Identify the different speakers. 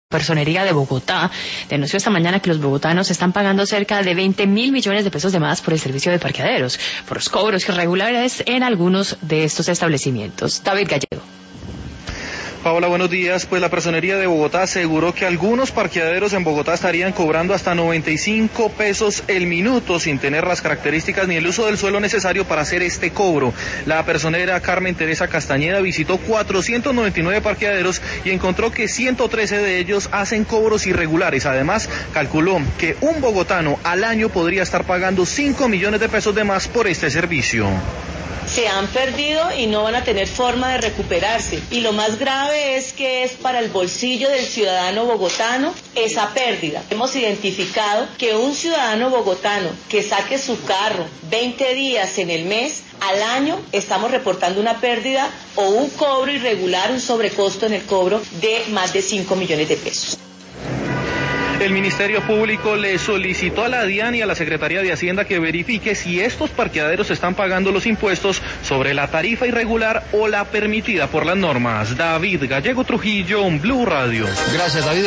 Speaker 1: Personería de Bogotá denunció esta mañana que los bogotanos están pagando cerca de 20.000 millones de pesos de más por el servicio de parqueaderos, por los cobros irregulares en algunos de estos establecimientos. David Gallego.
Speaker 2: Paola, buenos días. Pues la Personería de Bogotá aseguró que algunos parqueaderos en Bogotá estarían cobrando hasta 95 pesos el minuto sin tener las características ni el uso del suelo necesario para hacer este cobro. La personera Carmen Teresa Castañeda visitó 499 parqueaderos y encontró que 113 de ellos hacen cobros irregulares. Además, calculó que un bogotano al año podría estar pagando 5 millones de pesos de más por este servicio.
Speaker 3: Se han perdido y no van a tener forma de recuperarse. Y lo más grave es que es para el bolsillo del ciudadano bogotano esa pérdida. Hemos identificado que un ciudadano bogotano que saque su carro 20 días en el mes, al año estamos reportando una pérdida o un cobro irregular, un sobrecosto en el cobro de más de 5 millones de pesos.
Speaker 2: El Ministerio Público le solicitó a la DIAN y a la Secretaría de Hacienda que verifique si estos parqueaderos están pagando los impuestos sobre la tarifa irregular o la permitida por las normas. David Gallego Trujillo, Blue Radio.
Speaker 4: Gracias, David.